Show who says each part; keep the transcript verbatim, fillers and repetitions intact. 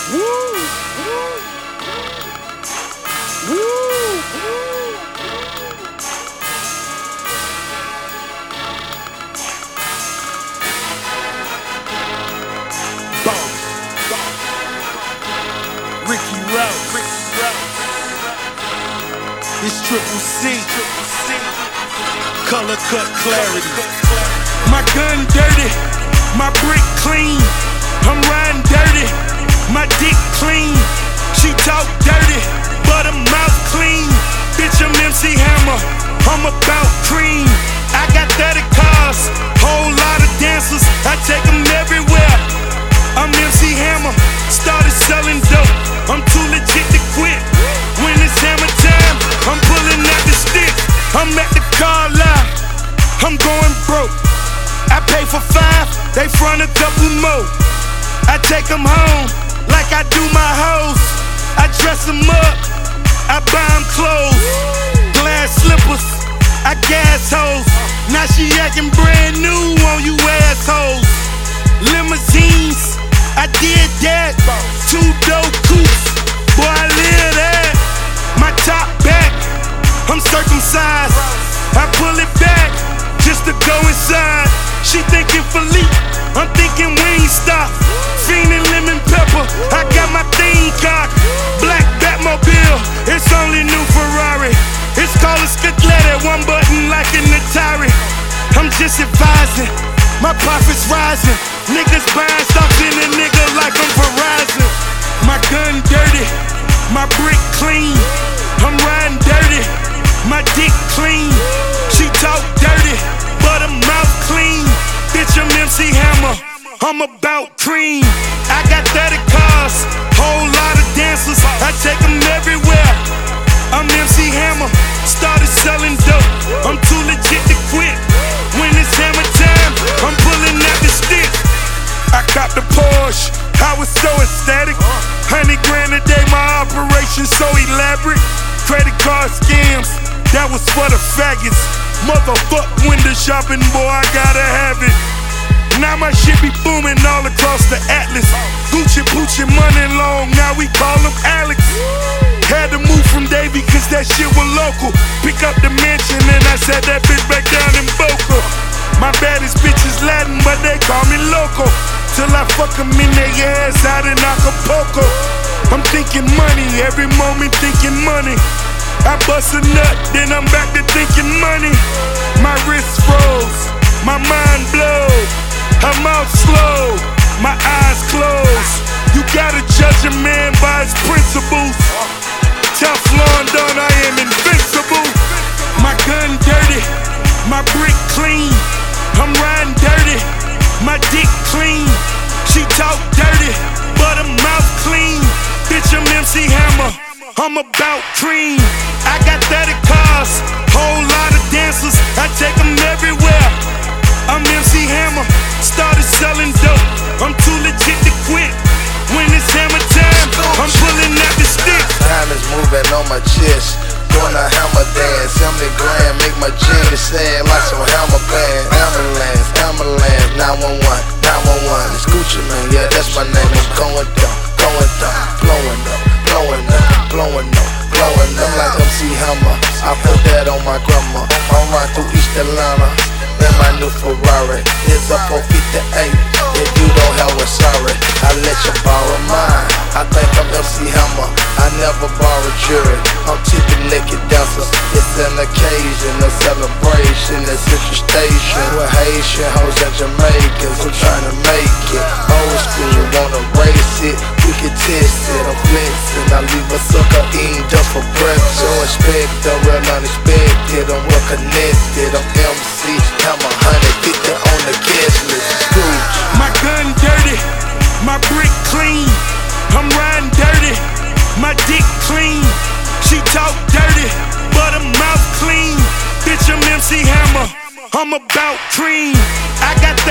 Speaker 1: Ricky Rouse, it's Triple C, color cut clarity. My gun dirty, my brick clean. I'm riding dirty, my dick clean. She talk dirty, but her mouth clean. Bitch, I'm M C Hammer, I'm about cream. I got thirty cars, whole lot of dancers. I take them everywhere. I'm M C Hammer, started selling dope. I'm too legit to quit. When it's hammer time, I'm pulling out the stick. I'm at the car lot, I'm going broke. I pay for five, they front a couple more. I take them home like I do my hoes. I dress them up, I buy them clothes. Glass slippers, I gas hoes. Now she acting brand new on you assholes. Limousines, I did that. Two dope coupes, boy I live that. My top back, I'm circumcised. I pull it back just to go inside. She thinking Philippe, I'm thinking Wingstop. Fiendin' lemon pepper, I got my thing cocked. Black Batmobile, it's only new Ferrari. It's called a Scaglietti, one button like an Atari. I'm just advising, my profits rising. Niggas buying stocks in a nigga like I'm Verizon. My gun dirty, my brick clean. I'm riding dirty, my dick clean. She talk dirty, but her mouth clean. Bitch, I'm M C Hammer, I'm about cream. I got thirty cars, whole lot of dancers. I take them everywhere. I'm M C Hammer, started selling dope. I'm too legit to quit. When it's hammer time, I'm pulling out the stick. I caught the Porsche, I was so ecstatic. Hundred grand a day, my operation so elaborate. Credit card scams, that was for the faggots. Motherfuck window shopping, boy, I gotta have it. Now my shit be booming all across the Atlas. Gucci, Poochie, money long, now we call him Alex. Had to move from Davie cause that shit was local. Pick up the mansion and I sat that bitch back down in Boca. My baddest bitch is Latin, but they call me loco. Till I fuck them in their ass out in Acapulco. I'm thinking money, every moment thinking money. I bust a nut, then I'm back to thinking money. My wrist froze, my mind blows. Her mouth slow, my eyes closed. You gotta judge a man by his principles. Teflon done, I am invincible. My gun dirty, my brick clean. I'm riding dirty, my dick clean. She talk dirty, but her mouth clean. Bitch, I'm M C Hammer, I'm about cream. I got thirty cars, whole lot of dancers. I take them everywhere. I'm M C Hammer, started selling dope. I'm too legit to quit. When it's hammer time, I'm pulling out the stick.
Speaker 2: Diamonds moving on my chest, doing a hammer dance. Seventy grand, make my jeans sing like some hammer band. Ambulance, ambulance, nine one one, nine one one. It's Gucci man, yeah that's my name. I'm going down, going down, blowing up, blowing up, blowing up, blowing up like M C Hammer. I put that on my grandma. I'm riding through East Atlanta in my new Ferrari. It's up on fifty-eight. If you don't have one, sorry, I let you borrow mine. I think I'm M C Hammer, I never borrow jury. I'm tipping naked dancers. It's an occasion, a celebration, a Central Station with Haitian hoes and Jamaicans who tryna make it. Old school, wanna race it, we can test it. I'm flexing, I leave a sucker eating just for breakfast. So expect the real unexpected, I'm well connected. I'm M C Hammer, one hundred fifty on the guest list. Scrooge.
Speaker 1: My gun dirty, my brick clean. I'm riding dirty, my dick clean. She talk dirty, but her mouth clean. Bitch, I'm M C Hammer, I'm about cream. I got